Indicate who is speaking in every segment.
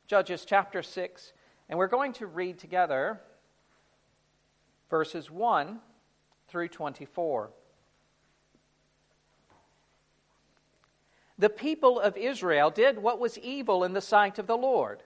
Speaker 1: Judges chapter 6, and we're going to read together verses 1 through 24. The people of Israel did what was evil in the sight of the Lord,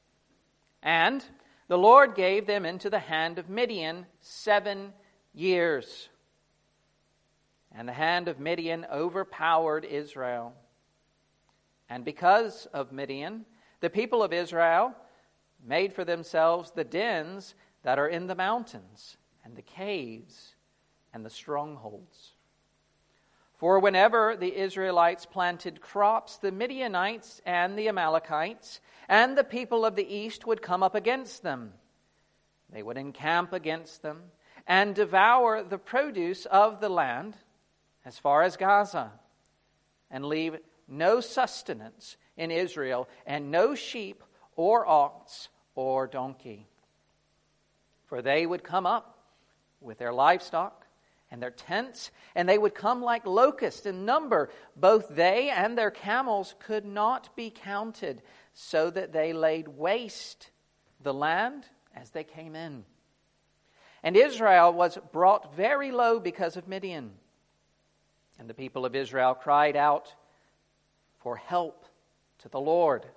Speaker 1: and the Lord gave them into the hand of Midian 7 years. And the hand of Midian overpowered Israel. And because of Midian, the people of Israel made for themselves the dens that are in the mountains, and the caves, and the strongholds. For whenever the Israelites planted crops, the Midianites and the Amalekites and the people of the east would come up against them. They would encamp against them and devour the produce of the land as far as Gaza, and leave no sustenance in Israel, and no sheep or ox or donkey. For they would come up with their livestock and their tents, and they would come like locusts in number. Both they and their camels could not be counted, so that they laid waste the land as they came in. And Israel was brought very low because of Midian. And the people of Israel cried out for help to the Lord.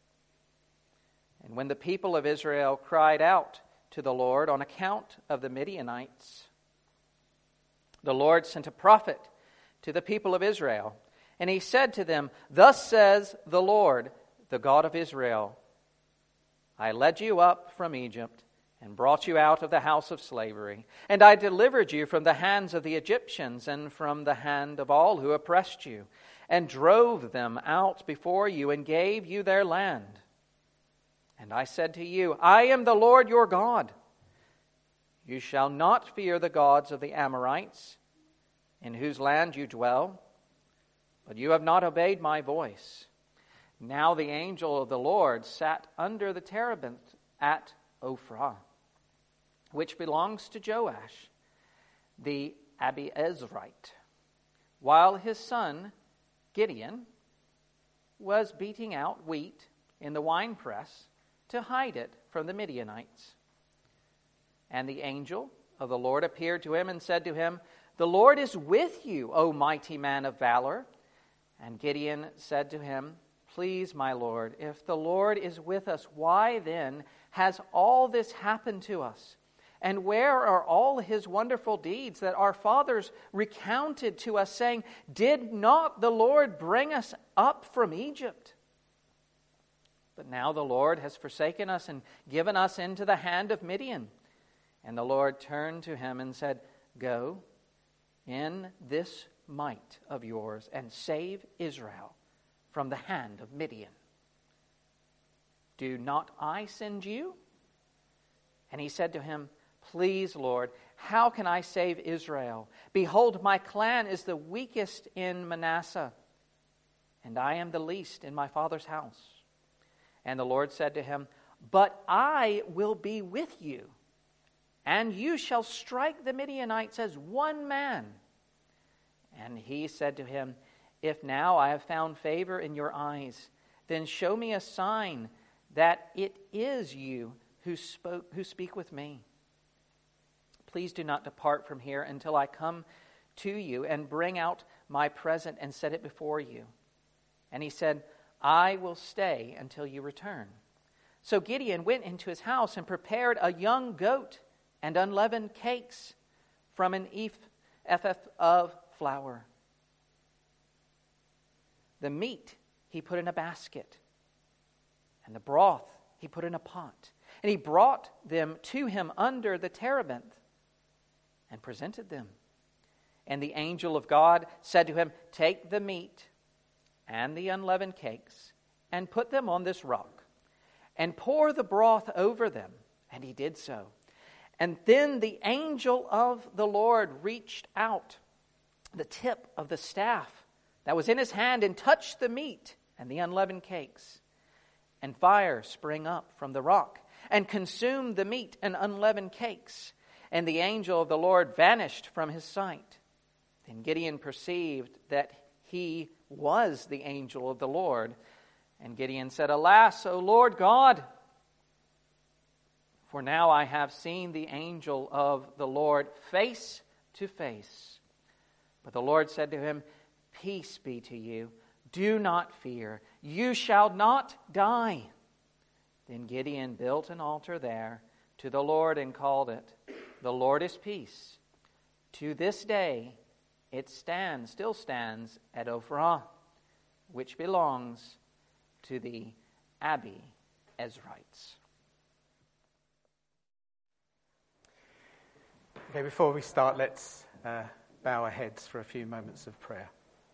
Speaker 1: And when the people of Israel cried out to the Lord on account of the Midianites, the Lord sent a prophet to the people of Israel, and he said to them, "Thus says the Lord, the God of Israel, I led you up from Egypt and brought you out of the house of slavery. And I delivered you from the hands of the Egyptians and from the hand of all who oppressed you, and drove them out before you and gave you their land. And I said to you, I am the Lord your God. You shall not fear the gods of the Amorites, in whose land you dwell, but you have not obeyed my voice. Now the angel of the Lord sat under the terebinth at Ophrah, which belongs to Joash, the Abiezrite, while his son Gideon was beating out wheat in the winepress to hide it from the Midianites. And the angel of the Lord appeared to him and said to him, The Lord is with you, O mighty man of valor. And Gideon said to him, Please, my Lord, if the Lord is with us, why then has all this happened to us? And where are all his wonderful deeds that our fathers recounted to us, saying, Did not the Lord bring us up from Egypt? But now the Lord has forsaken us and given us into the hand of Midian. And the Lord turned to him and said, Go in this might of yours and save Israel from the hand of Midian. Do not I send you? And he said to him, Please, Lord, how can I save Israel? Behold, my clan is the weakest in Manasseh, and I am the least in my father's house. And the Lord said to him, But I will be with you, and you shall strike the Midianites as one man. And he said to him, If now I have found favor in your eyes, then show me a sign that it is you who speak with me. Please do not depart from here until I come to you and bring out my present and set it before you. And he said, I will stay until you return. So Gideon went into his house and prepared a young goat and unleavened cakes from an ephah of flour. The meat he put in a basket, and the broth he put in a pot. And he brought them to him under the terebinth and presented them. And the angel of God said to him, Take the meat and the unleavened cakes and put them on this rock and pour the broth over them. And he did so. And then the angel of the Lord reached out the tip of the staff that was in his hand and touched the meat and the unleavened cakes. And fire sprang up from the rock and consumed the meat and unleavened cakes. And the angel of the Lord vanished from his sight. Then Gideon perceived that he was the angel of the Lord. And Gideon said, Alas, O Lord God, for now I have seen the angel of the Lord face to face. But the Lord said to him, Peace be to you. Do not fear. You shall not die. Then Gideon built an altar there to the Lord and called it, The Lord is Peace. To this day it still stands at Ophrah, which belongs to the Abi-Ezrites.
Speaker 2: Okay, before we start, let's bow our heads for a few moments of prayer.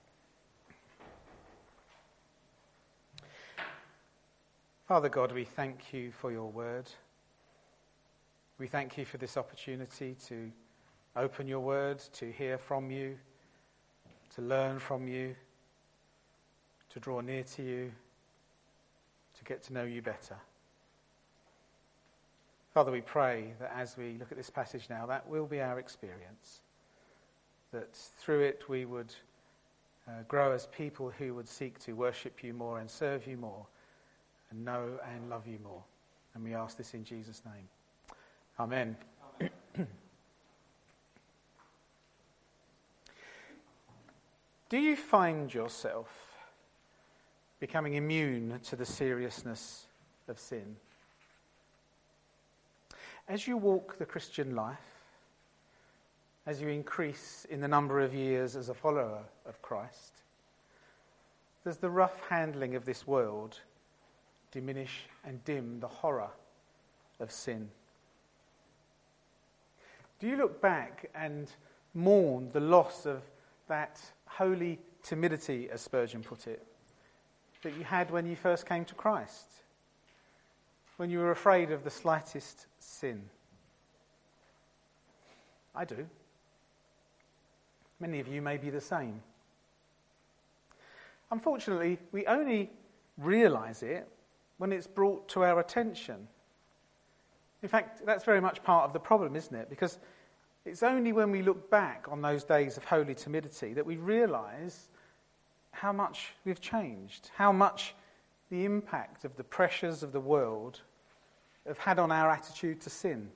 Speaker 2: Father God, we thank you for your word. We thank you for this opportunity to open your word, to hear from you, to learn from you, to draw near to you, to get to know you better. Father, we pray that as we look at this passage now, that will be our experience, that through it we would grow as people who would seek to worship you more and serve you more and know and love you more. And we ask this in Jesus' name. Amen. Do you find yourself becoming immune to the seriousness of sin? As you walk the Christian life, as you increase in the number of years as a follower of Christ, does the rough handling of this world diminish and dim the horror of sin? Do you look back and mourn the loss of that holy timidity, as Spurgeon put it, that you had when you first came to Christ, when you were afraid of the slightest sin? I do. Many of you may be the same. Unfortunately, we only realise it when it's brought to our attention. In fact, that's very much part of the problem, isn't it? Because it's only when we look back on those days of holy timidity that we realise how much we've changed, how much the impact of the pressures of the world have had on our attitude to sin.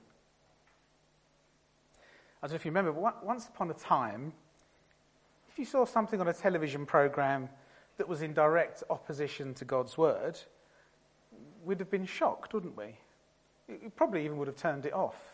Speaker 2: I don't know if you remember, but once upon a time, if you saw something on a television programme that was in direct opposition to God's word, we'd have been shocked, wouldn't we? We probably even would have turned it off.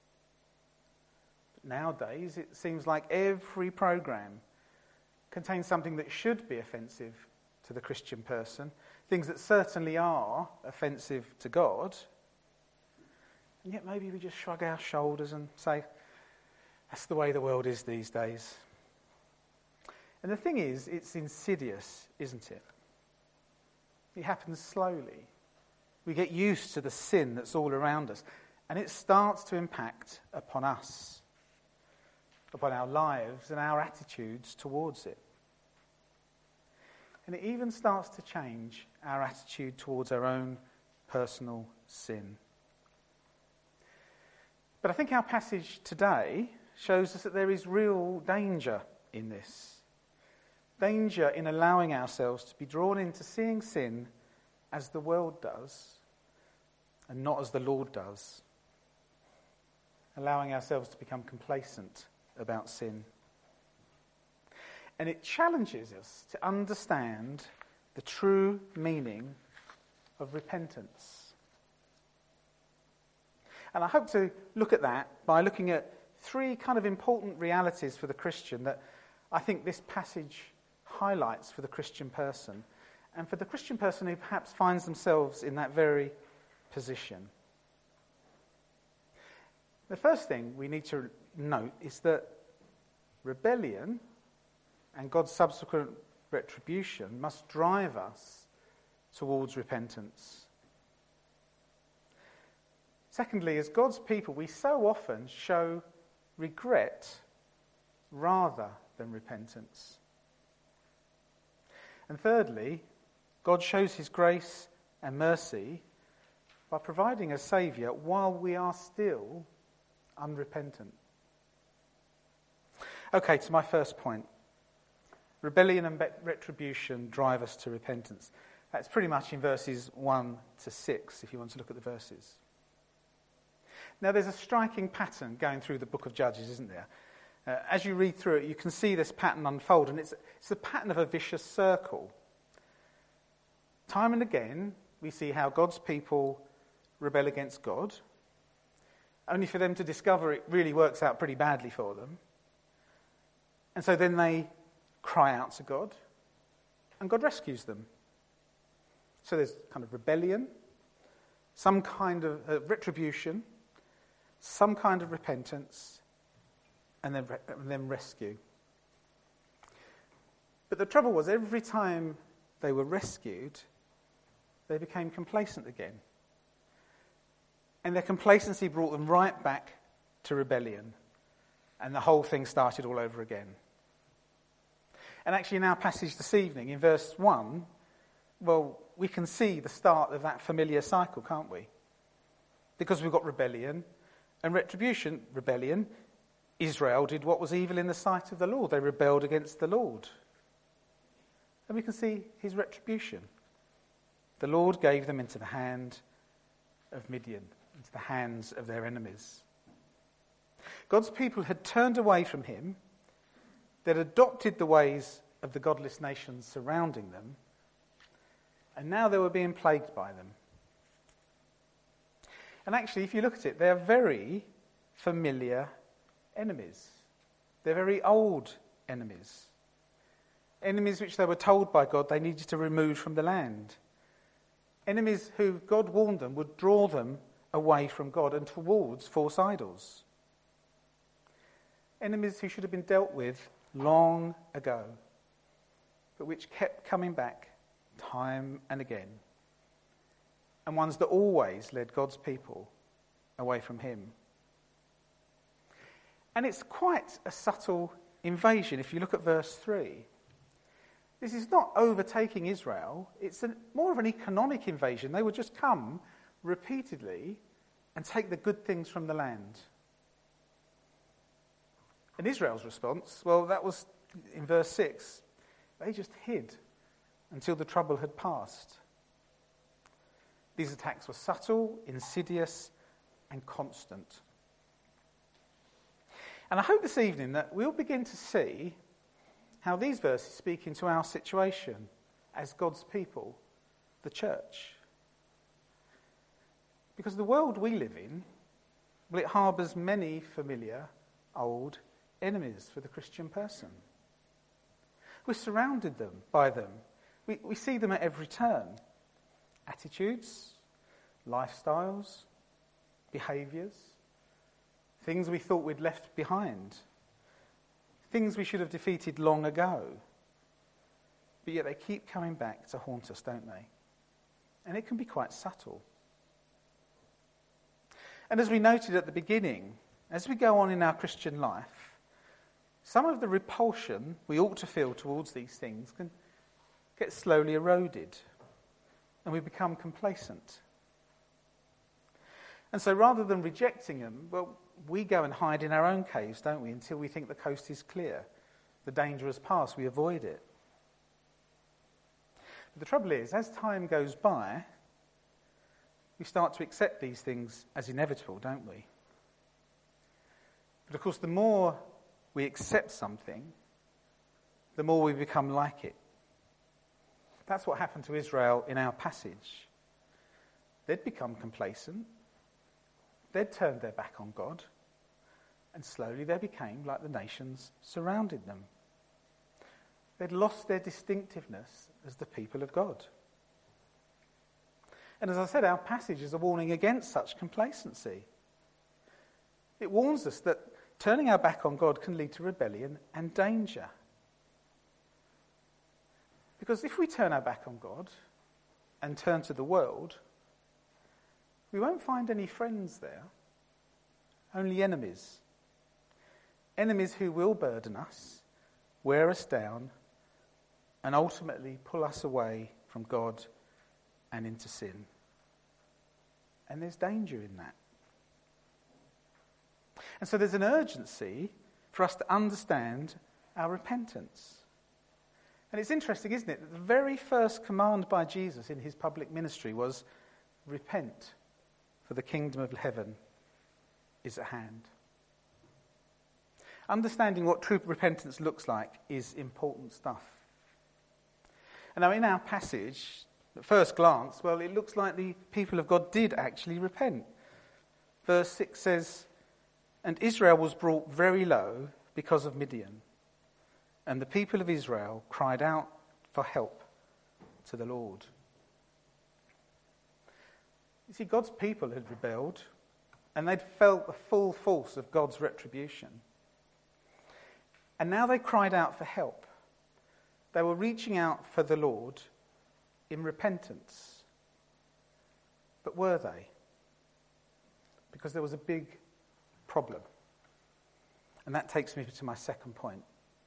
Speaker 2: But nowadays, it seems like every programme contains something that should be offensive to the Christian person, things that certainly are offensive to God, and yet maybe we just shrug our shoulders and say, that's the way the world is these days. And the thing is, it's insidious, isn't it? It happens slowly. We get used to the sin that's all around us, and it starts to impact upon us, upon our lives and our attitudes towards it. And it even starts to change our attitude towards our own personal sin. But I think our passage today shows us that there is real danger in this. Danger in allowing ourselves to be drawn into seeing sin as the world does and not as the Lord does. Allowing ourselves to become complacent about sin. And it challenges us to understand the true meaning of repentance. And I hope to look at that by looking at three kind of important realities for the Christian that I think this passage highlights for the Christian person, and for the Christian person who perhaps finds themselves in that very position. The first thing we need to note is that rebellion and God's subsequent retribution must drive us towards repentance. Secondly, as God's people, we so often show regret rather than repentance. And thirdly, God shows his grace and mercy by providing a saviour while we are still unrepentant. Okay, to my first point. Rebellion and retribution drive us to repentance. That's pretty much in verses 1 to 6, if you want to look at the verses. Now, there's a striking pattern going through the book of Judges, isn't there? As you read through it, you can see this pattern unfold, and it's the pattern of a vicious circle. Time and again, we see how God's people rebel against God, only for them to discover it really works out pretty badly for them. And so then they cry out to God, and God rescues them. So there's kind of rebellion, some kind of retribution, some kind of repentance, and then rescue. But the trouble was, every time they were rescued, they became complacent again. And their complacency brought them right back to rebellion. And the whole thing started all over again. And actually in our passage this evening, in verse 1, well, we can see the start of that familiar cycle, can't we? Because we've got rebellion and retribution. Rebellion, Israel did what was evil in the sight of the Lord. They rebelled against the Lord. And we can see his retribution. The Lord gave them into the hand of Midian, into the hands of their enemies. God's people had turned away from him. They'd adopted the ways of the godless nations surrounding them. And now they were being plagued by them. And actually, if you look at it, they're very familiar enemies. They're very old enemies. Enemies which they were told by God they needed to remove from the land. Enemies who God warned them would draw them away from God and towards false idols. Enemies who should have been dealt with long ago, but which kept coming back time and again. And ones that always led God's people away from him. And it's quite a subtle invasion if you look at verse 3. This is not overtaking Israel, it's more of an economic invasion. They would just come repeatedly and take the good things from the land. And Israel's response, well, that was in verse 6. They just hid until the trouble had passed. These attacks were subtle, insidious, and constant. And I hope this evening that we'll begin to see how these verses speak into our situation as God's people, the church. Because the world we live in, well, it harbours many familiar, old enemies for the Christian person. We're surrounded by them. We see them at every turn. Attitudes, lifestyles, behaviours, things we thought we'd left behind, things we should have defeated long ago. But yet they keep coming back to haunt us, don't they? And it can be quite subtle. And as we noted at the beginning, as we go on in our Christian life, some of the repulsion we ought to feel towards these things can get slowly eroded, and we become complacent. And so rather than rejecting them, well, we go and hide in our own caves, don't we, until we think the coast is clear. The danger has passed, we avoid it. But the trouble is, as time goes by, we start to accept these things as inevitable, don't we? But of course, the more we accept something, the more we become like it. That's what happened to Israel in our passage. They'd become complacent. They'd turned their back on God. And slowly they became like the nations surrounding them. They'd lost their distinctiveness as the people of God. And as I said, our passage is a warning against such complacency. It warns us that turning our back on God can lead to rebellion and danger. Because if we turn our back on God and turn to the world, we won't find any friends there, only enemies. Enemies who will burden us, wear us down, and ultimately pull us away from God and into sin. And there's danger in that. And so there's an urgency for us to understand our repentance. And it's interesting, isn't it, that the very first command by Jesus in his public ministry was, repent, for the kingdom of heaven is at hand. Understanding what true repentance looks like is important stuff. And now in our passage, at first glance, well, it looks like the people of God did actually repent. Verse 6 says, and Israel was brought very low because of Midian. And the people of Israel cried out for help to the Lord. You see, God's people had rebelled, and they'd felt the full force of God's retribution. And now they cried out for help. They were reaching out for the Lord in repentance. But were they? Because there was a big problem. And that takes me to my second point.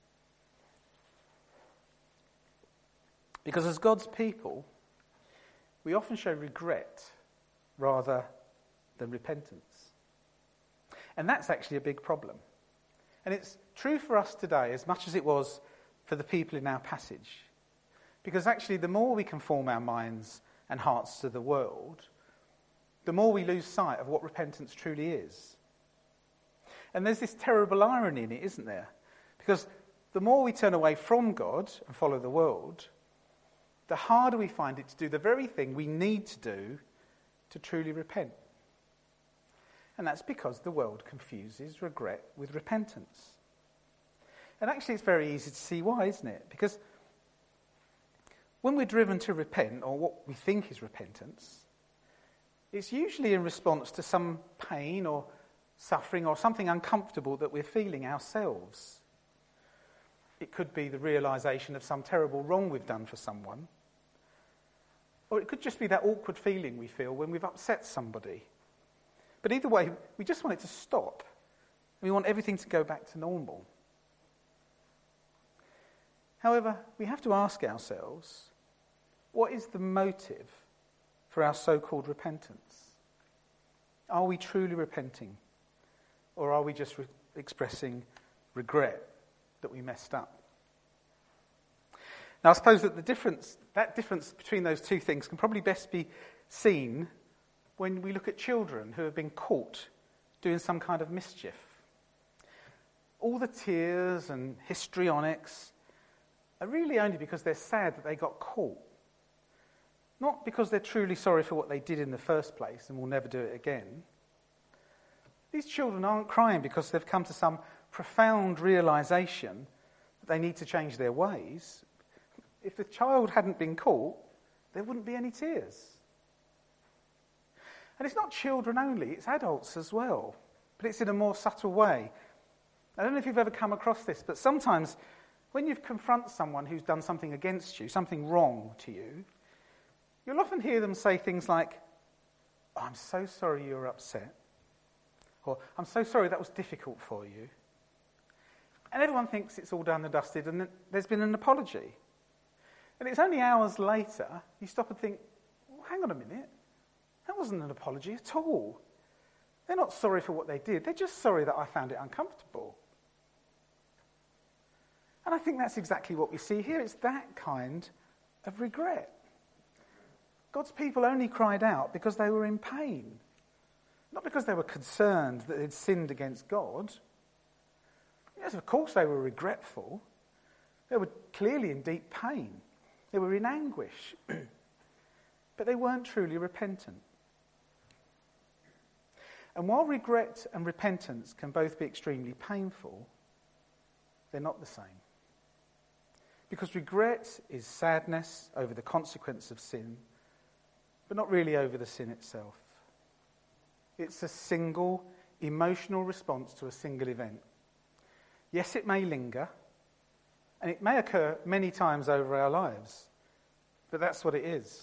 Speaker 2: Because as God's people, we often show regret rather than repentance. And that's actually a big problem. And it's true for us today as much as it was for the people in our passage. Because actually the more we conform our minds and hearts to the world, the more we lose sight of what repentance truly is. And there's this terrible irony in it, isn't there? Because the more we turn away from God and follow the world, the harder we find it to do the very thing we need to do to truly repent. And that's because the world confuses regret with repentance. And actually it's very easy to see why, isn't it? Because when we're driven to repent, or what we think is repentance, it's usually in response to some pain or suffering or something uncomfortable that we're feeling ourselves. It could be the realisation of some terrible wrong we've done for someone. Or it could just be that awkward feeling we feel when we've upset somebody. But either way, we just want it to stop. We want everything to go back to normal. However, we have to ask ourselves, what is the motive for our so-called repentance? Are we truly repenting? Or are we just expressing regret that we messed up? Now, I suppose that that difference between those two things can probably best be seen when we look at children who have been caught doing some kind of mischief. All the tears and histrionics are really only because they're sad that they got caught. Not because they're truly sorry for what they did in the first place and will never do it again. These children aren't crying because they've come to some profound realisation that they need to change their ways. If the child hadn't been caught, there wouldn't be any tears. And it's not children only, it's adults as well. But it's in a more subtle way. I don't know if you've ever come across this, but sometimes when you confront someone who's done something against you, something wrong to you, you'll often hear them say things like, oh, I'm so sorry you were upset. Or, I'm so sorry that was difficult for you. And everyone thinks it's all done and dusted and there's been an apology. And it's only hours later you stop and think, well, hang on a minute, that wasn't an apology at all. They're not sorry for what they did, they're just sorry that I found it uncomfortable. And I think that's exactly what we see here. It's that kind of regret. God's people only cried out because they were in pain. Not because they were concerned that they'd sinned against God. Yes, of course they were regretful. They were clearly in deep pain. They were in anguish. But they weren't truly repentant. And while regret and repentance can both be extremely painful, they're not the same. Because regret is sadness over the consequence of sin, but not really over the sin itself. It's a single emotional response to a single event. Yes, it may linger, and it may occur many times over our lives, but that's what it is.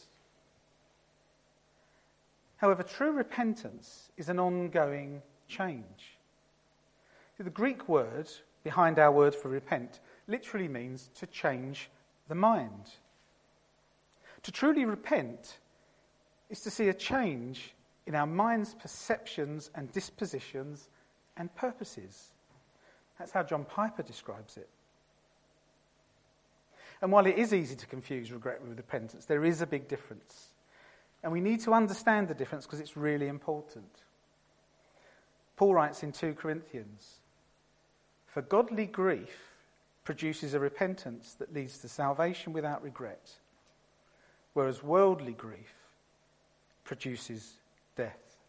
Speaker 2: However, true repentance is an ongoing change. The Greek word behind our word for repent literally means to change the mind. To truly repent is to see a change in our mind's perceptions and dispositions and purposes. That's how John Piper describes it. And while it is easy to confuse regret with repentance, there is a big difference. And we need to understand the difference because it's really important. Paul writes in 2 Corinthians, "For godly grief produces a repentance that leads to salvation without regret, whereas worldly grief produces death."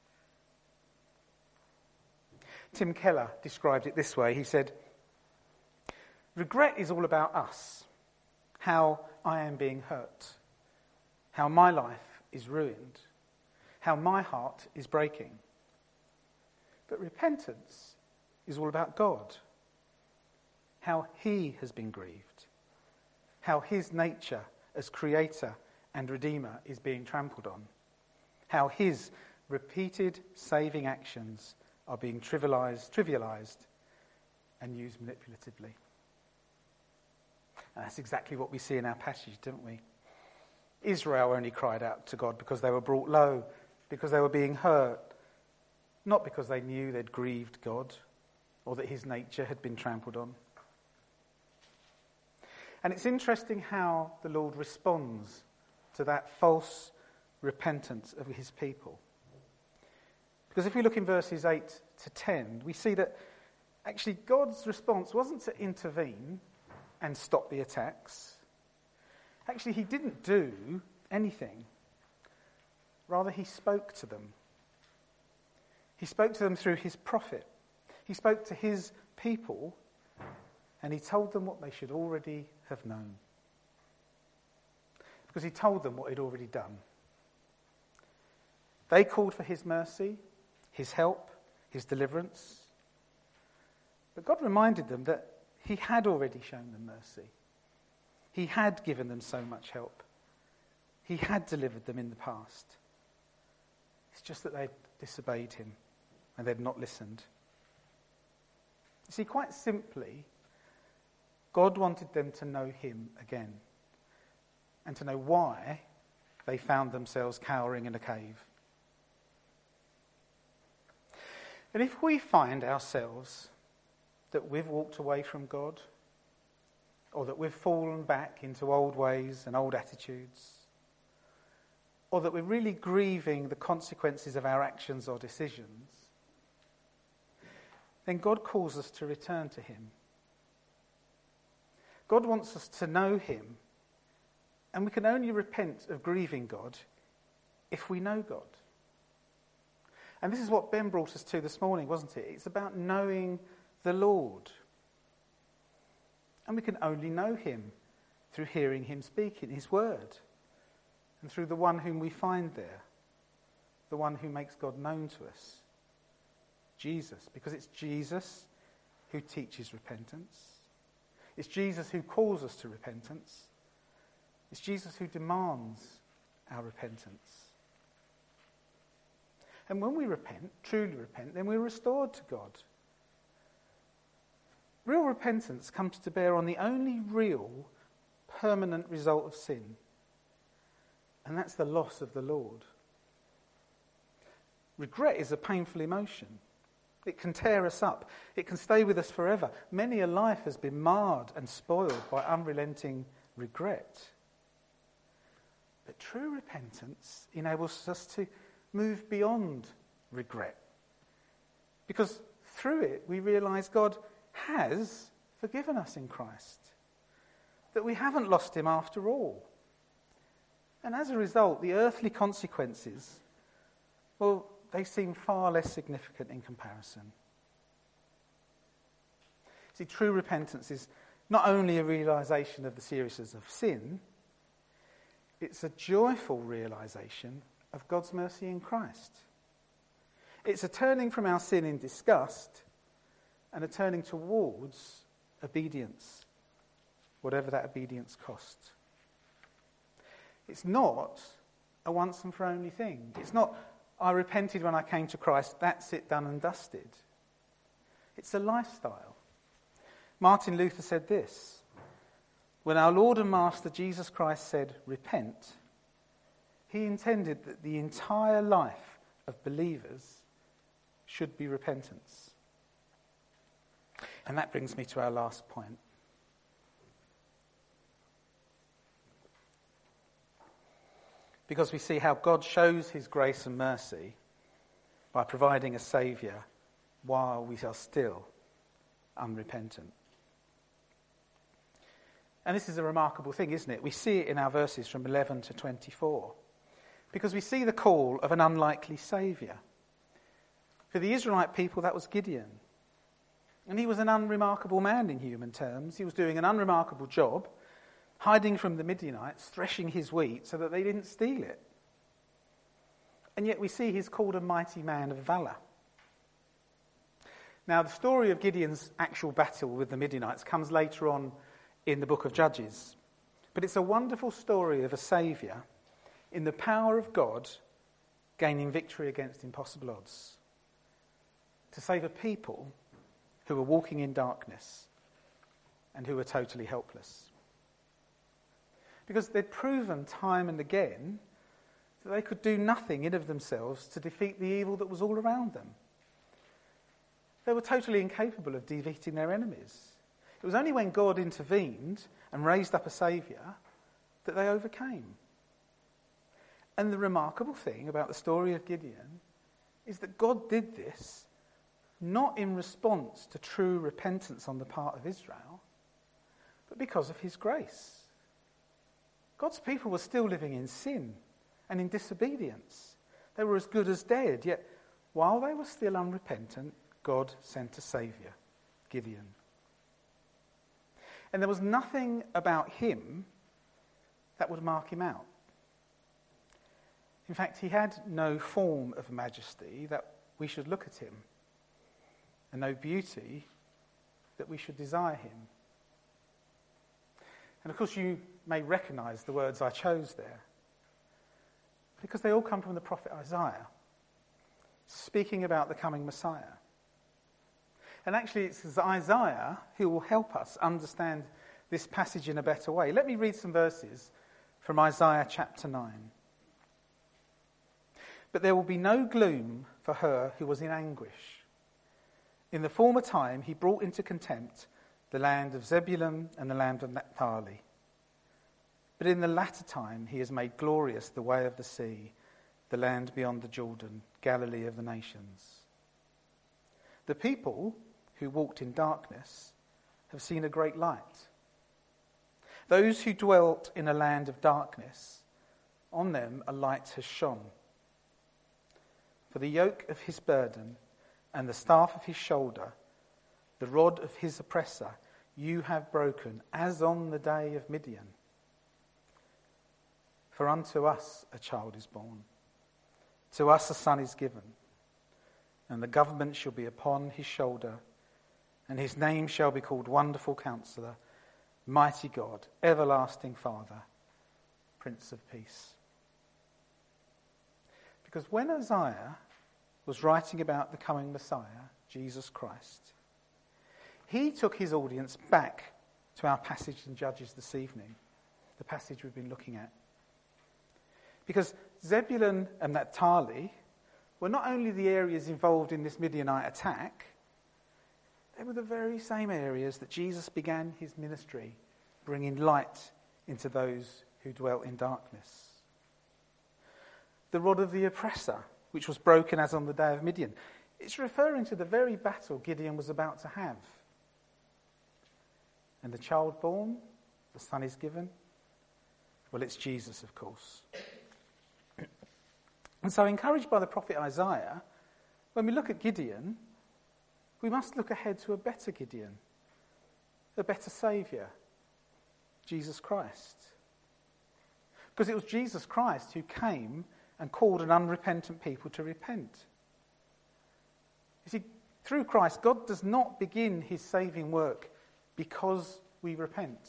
Speaker 2: Tim Keller described it this way. He said, "Regret is all about us, how I am being hurt, how my life is ruined, how my heart is breaking. But repentance is all about God, how he has been grieved, how his nature as creator and redeemer is being trampled on, how his repeated saving actions are being trivialized and used manipulatively." And that's exactly what we see in our passage, don't we? Israel only cried out to God because they were brought low, because they were being hurt, not because they knew they'd grieved God or that his nature had been trampled on. And it's interesting how the Lord responds to that false repentance of his people. Because if we look in verses 8 to 10, we see that actually God's response wasn't to intervene and stop the attacks. Actually, he didn't do anything. Rather, he spoke to them. He spoke to them through his prophet. He spoke to his people, and he told them what they should already have known. Because he told them what he'd already done. They called for his mercy, his help, his deliverance. But God reminded them that he had already shown them mercy. He had given them so much help. He had delivered them in the past. It's just that they'd disobeyed him and they'd not listened. You see, quite simply, God wanted them to know him again and to know why they found themselves cowering in a cave. And if we find ourselves that we've walked away from God, or that we've fallen back into old ways and old attitudes, or that we're really grieving the consequences of our actions or decisions, then God calls us to return to him. God wants us to know him, and we can only repent of grieving God if we know God. And this is what Ben brought us to this morning, wasn't it? It's about knowing the Lord. And we can only know him through hearing him speak in his word, and through the one whom we find there, the one who makes God known to us, Jesus. Because it's Jesus who teaches repentance. It's Jesus who calls us to repentance. It's Jesus who demands our repentance. And when we repent, truly repent, then we're restored to God. Real repentance comes to bear on the only real, permanent result of sin, and that's the loss of the Lord. Regret is a painful emotion. It can tear us up. It can stay with us forever. Many a life has been marred and spoiled by unrelenting regret. But true repentance enables us to move beyond regret. Because through it, we realise God has forgiven us in Christ. That we haven't lost him after all. And as a result, the earthly consequences, well, they seem far less significant in comparison. See, true repentance is not only a realisation of the seriousness of sin, it's a joyful realisation of God's mercy in Christ. It's a turning from our sin in disgust and a turning towards obedience, whatever that obedience costs. It's not a once and for only thing. It's not, I repented when I came to Christ, that's it, done and dusted. It's a lifestyle. Martin Luther said this: when our Lord and Master Jesus Christ said, repent, he intended that the entire life of believers should be repentance. And that brings me to our last point. because we see how God shows his grace and mercy by providing a saviour while we are still unrepentant. And this is a remarkable thing, isn't it? We see it in our verses from 11 to 24, because we see the call of an unlikely saviour. For the Israelite people, that was Gideon. And he was an unremarkable man in human terms. He was doing an unremarkable job, hiding from the Midianites, threshing his wheat so that they didn't steal it. And yet we see he's called a mighty man of valour. Now, the story of Gideon's actual battle with the Midianites comes later on in the book of Judges. But it's a wonderful story of a saviour in the power of God gaining victory against impossible odds, to save a people who were walking in darkness and who were totally helpless. Because they'd proven time and again that they could do nothing in of themselves to defeat the evil that was all around them. They were totally incapable of defeating their enemies. It was only when God intervened and raised up a saviour that they overcame. And the remarkable thing about the story of Gideon is that God did this not in response to true repentance on the part of Israel, but because of his grace. God's people were still living in sin and in disobedience. They were as good as dead, yet while they were still unrepentant, God sent a saviour, Gideon. And there was nothing about him that would mark him out. In fact, he had no form of majesty that we should look at him, and no beauty that we should desire him. And of course you may recognise the words I chose there, because they all come from the prophet Isaiah, speaking about the coming Messiah. And actually it's Isaiah who will help us understand this passage in a better way. Let me read some verses from Isaiah chapter 9. But there will be no gloom for her who was in anguish. In the former time he brought into contempt the land of Zebulun and the land of Naphtali. But in the latter time he has made glorious the way of the sea, the land beyond the Jordan, Galilee of the nations. The people who walked in darkness have seen a great light. Those who dwelt in a land of darkness, on them a light has shone. For the yoke of his burden and the staff of his shoulder, the rod of his oppressor, you have broken, as on the day of Midian. For unto us a child is born, to us a son is given, and the government shall be upon his shoulder, and his name shall be called Wonderful Counselor, Mighty God, Everlasting Father, Prince of Peace. Because when Isaiah was writing about the coming Messiah, Jesus Christ, he took his audience back to our passage in Judges this evening, the passage we've been looking at. Because Zebulun and Naphtali were not only the areas involved in this Midianite attack, they were the very same areas that Jesus began his ministry, bringing light into those who dwelt in darkness. The rod of the oppressor, which was broken as on the day of Midian, it's referring to the very battle Gideon was about to have. And the child born, the son is given, well, it's Jesus, of course. And so, encouraged by the prophet Isaiah, when we look at Gideon, we must look ahead to a better Gideon, a better Saviour, Jesus Christ. Because it was Jesus Christ who came and called an unrepentant people to repent. You see, through Christ, God does not begin his saving work because we repent.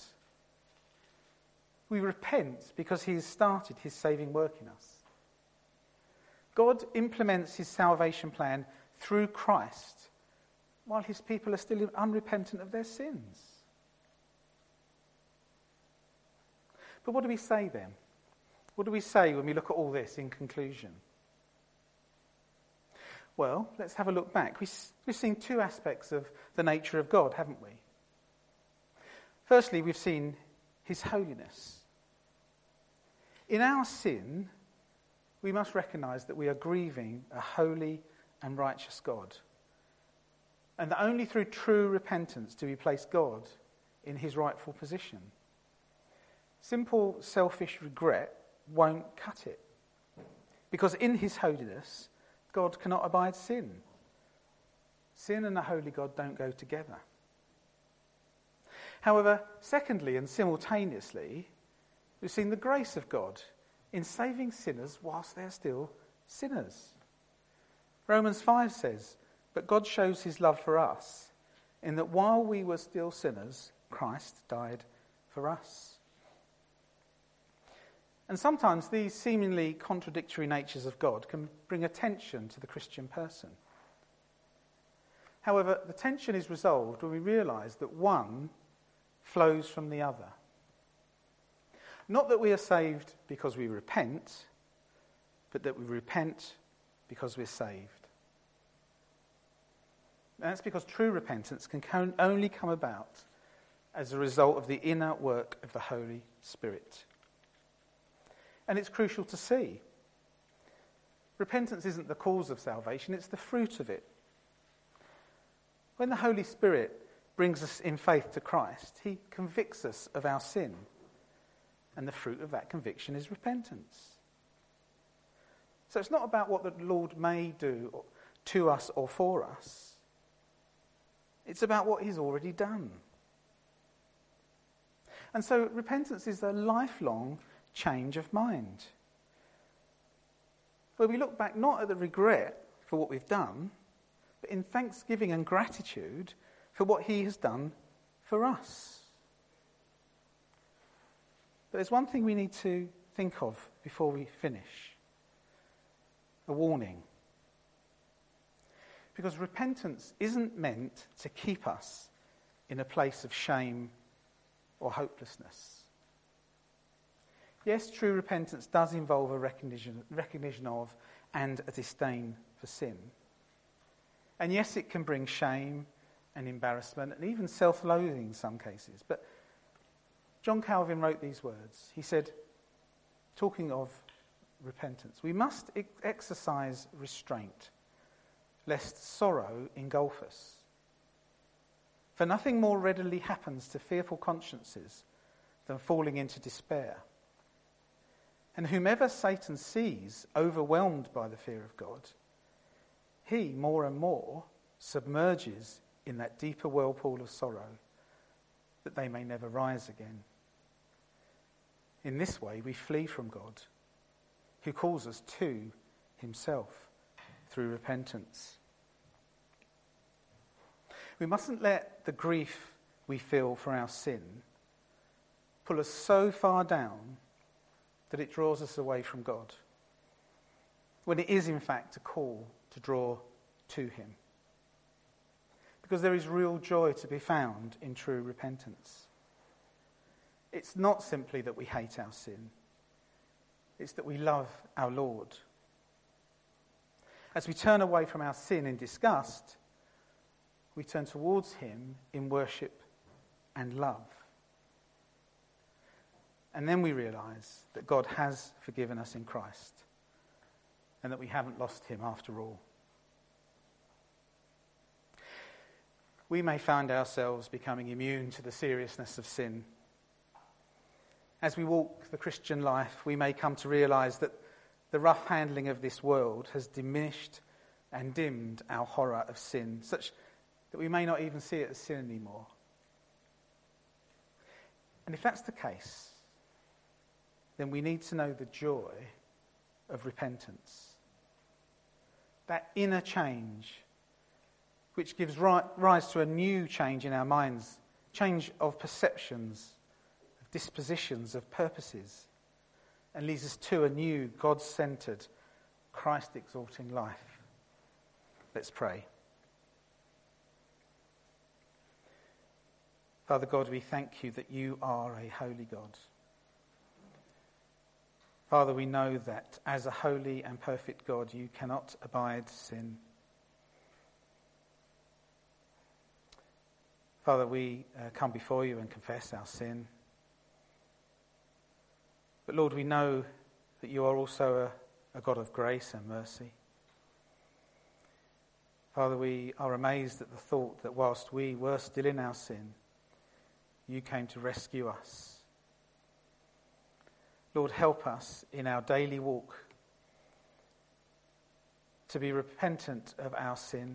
Speaker 2: We repent because he has started his saving work in us. God implements his salvation plan through Christ while his people are still unrepentant of their sins. But what do we say then? What do we say when we look at all this in conclusion? Well, let's have a look back. We've seen two aspects of the nature of God, haven't we? Firstly, we've seen his holiness. In our sin, we must recognise that we are grieving a holy and righteous God, and that only through true repentance do we place God in his rightful position. Simple selfish regret won't cut it, because in his holiness, God cannot abide sin. Sin and a holy God don't go together. However, secondly and simultaneously, we've seen the grace of God in saving sinners whilst they're still sinners. Romans 5 says, "But God shows his love for us, in that while we were still sinners, Christ died for us." And sometimes these seemingly contradictory natures of God can bring a tension to the Christian person. However, the tension is resolved when we realise that one flows from the other. Not that we are saved because we repent, but that we repent because we're saved. And that's because true repentance can only come about as a result of the inner work of the Holy Spirit. And it's crucial to see. Repentance isn't the cause of salvation, it's the fruit of it. When the Holy Spirit brings us in faith to Christ, he convicts us of our sin. And the fruit of that conviction is repentance. So it's not about what the Lord may do to us or for us. It's about what he's already done. And so repentance is a lifelong change of mind, where we look back not at the regret for what we've done, but in thanksgiving and gratitude for what he has done for us. But there's one thing we need to think of before we finish. A warning. Because repentance isn't meant to keep us in a place of shame or hopelessness. Yes, true repentance does involve a recognition of and a disdain for sin. And yes, it can bring shame and embarrassment and even self-loathing in some cases. But John Calvin wrote these words. He said, talking of repentance, "We must exercise restraint, lest sorrow engulf us. For nothing more readily happens to fearful consciences than falling into despair. And whomever Satan sees overwhelmed by the fear of God, he more and more submerges in that deeper whirlpool of sorrow, that they may never rise again. In this way we flee from God, who calls us to himself through repentance." We mustn't let the grief we feel for our sin pull us so far down that it draws us away from God, when it is in fact a call to draw to him. Because there is real joy to be found in true repentance. It's not simply that we hate our sin, it's that we love our Lord. As we turn away from our sin in disgust, we turn towards him in worship and love. And then we realise that God has forgiven us in Christ, and that we haven't lost him after all. We may find ourselves becoming immune to the seriousness of sin. As we walk the Christian life, we may come to realise that the rough handling of this world has diminished and dimmed our horror of sin, such that we may not even see it as sin anymore. And if that's the case, then we need to know the joy of repentance. That inner change which gives rise to a new change in our minds, change of perceptions, of dispositions, of purposes, and leads us to a new God-centred, Christ-exalting life. Let's pray. Father God, we thank you that you are a holy God. Father, we know that as a holy and perfect God, you cannot abide sin. Father, we come before you and confess our sin. But Lord, we know that you are also a a God of grace and mercy. Father, we are amazed at the thought that whilst we were still in our sin, you came to rescue us. Lord, help us in our daily walk to be repentant of our sin.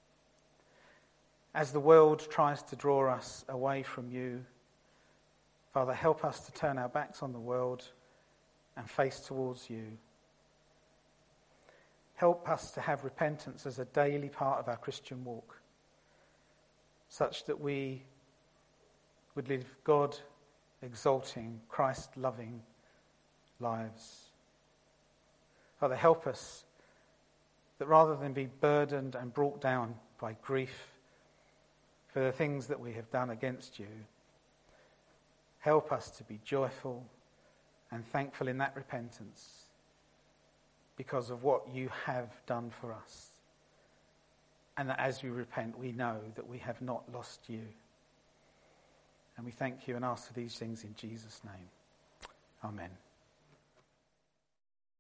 Speaker 2: As the world tries to draw us away from you, Father, help us to turn our backs on the world and face towards you. Help us to have repentance as a daily part of our Christian walk, such that we would live God-exalting, Christ-loving lives. Father, help us that rather than be burdened and brought down by grief for the things that we have done against you, help us to be joyful and thankful in that repentance because of what you have done for us. And that as we repent, we know that we have not lost you. And we thank you and ask for these things in Jesus' name. Amen.